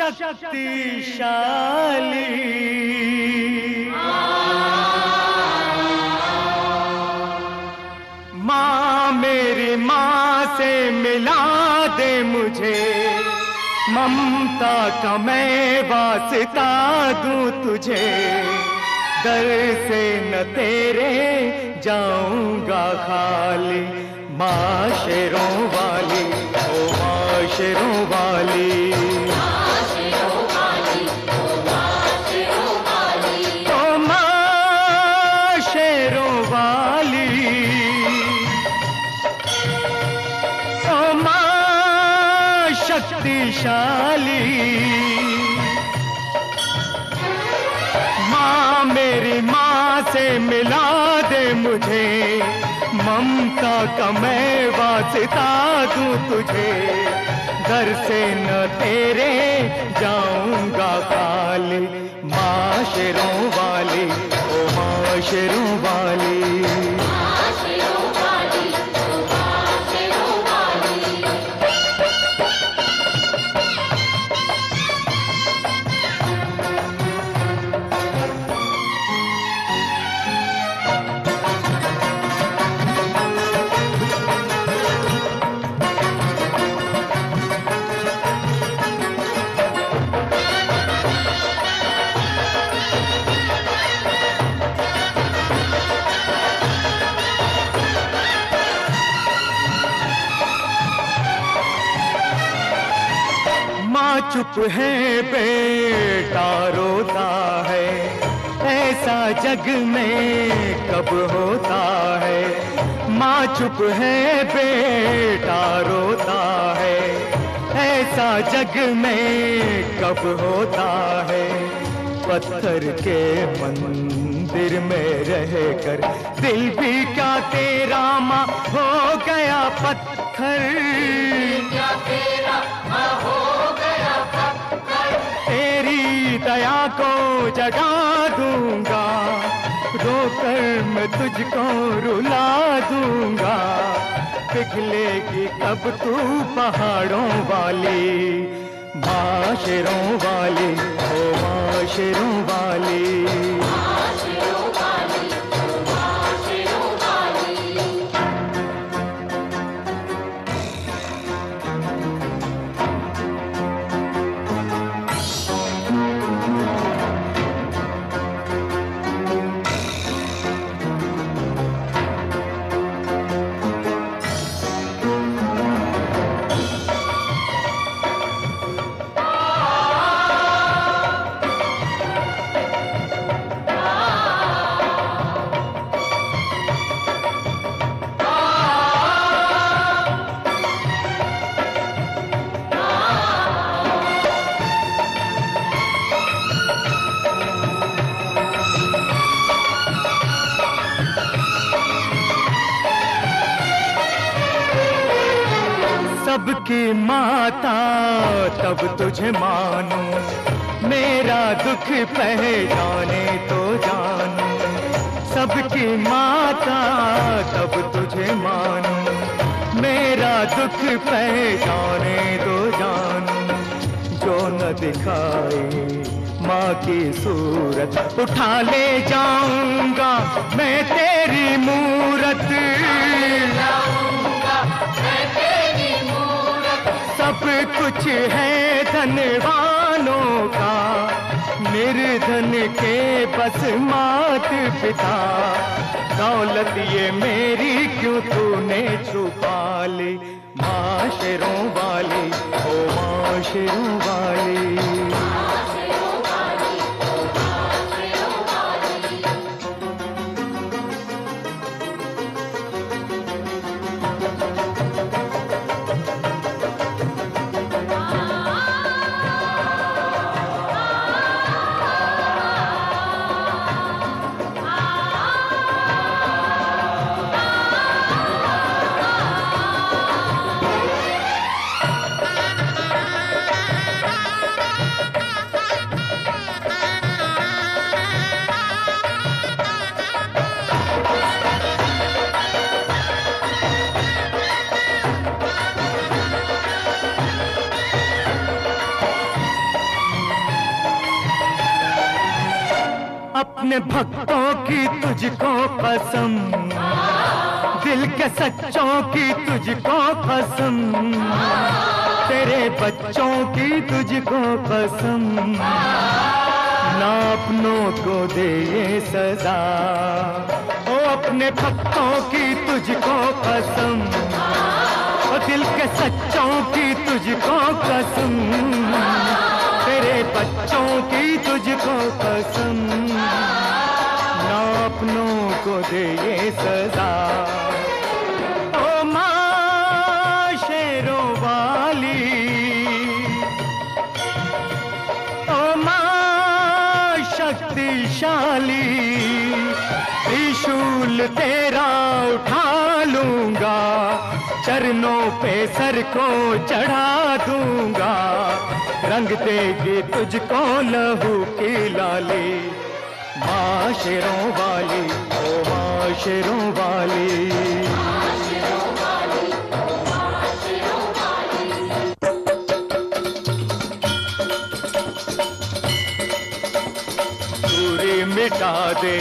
शक्तिशाली। माँ मेरी माँ से मिला दे मुझे, ममता का मैं वास्ता दूं तुझे। दर से न तेरे जाऊंगा खाली। माँ शेरों वाली, ओ माँ शेरों वाली, माँ शेरों वाली, ओ माँ शेरों वाली, ओ माँ शेरों वाली, ओ माँ शक्तिशाली। माँ मेरी माँ से मिला दे मुझे, ममता का मैं वास्ता दूं तुझे। घर से न तेरे जाऊंगा खाली। माँ शेरों वाली, ओ माँ शेरों वाली, माँ शेरों वाली, ओ माँ शेरों वाली। माँ चुप है बेटा रोता है, ऐसा जग में कब होता है। माँ चुप है बेटा रोता है, ऐसा जग में कब होता है। पत्थर के मंदिर में रहकर दिल भी क्या तेरा माँ हो गया पत्थर। क्या तेरा माँ हो गया पत्थर। तेरी दया को जगा दूंगा, रोकर मैं तुझको रुला दूंगा। पिघलेगी कब तू पहाड़ों वाली। माँ शेरों वाली, ओ माँ शेरों वाली, माँ शेरों वाली, ओ माँ शेरों वाली। सबकी माता तब तुझे मानूं, मेरा दुख पहचाने तो जानूं। सबकी माता तब तुझे मानूं, मेरा दुख पहचाने तो जानूं। जो न दिखाई माँ की सूरत, उठा ले जाऊंगा मैं तेरी मूरत। सब कुछ है धनवानों का, निर्धन के बस मात पिता। दौलत ये मेरी क्यों तूने छुपा ली। माँ शेरों वाली, ओ माँ शेरों वाली, अपने भक्तों की तुझको कसम, दिल के सच्चों की तुझको कसम, तेरे बच्चों की तुझको कसम, ना अपनों को दे ये सजा। ओ अपने भक्तों की तुझको कसम, ओ दिल के सच्चों की तुझको कसम, तेरे बच्चों की तुझको कसम, ना अपनों को दे ये सजा। ओ माँ शेरों वाली, ओ माँ शक्तिशाली, त्रिशूल तेरा उठा लूंगा, चरणों पे सर को चढ़ा दूंगा, रंग देगी तुझको लहू की लाली। माँ शेरों वाली, ओ माँ शेरों वाली, दूरी मिटा दे,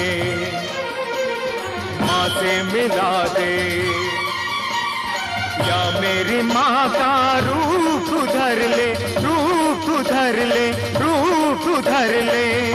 माँ से मिला दे, या मेरी माँ का रूप धर ले, रूप धर ले, रूप धर ले।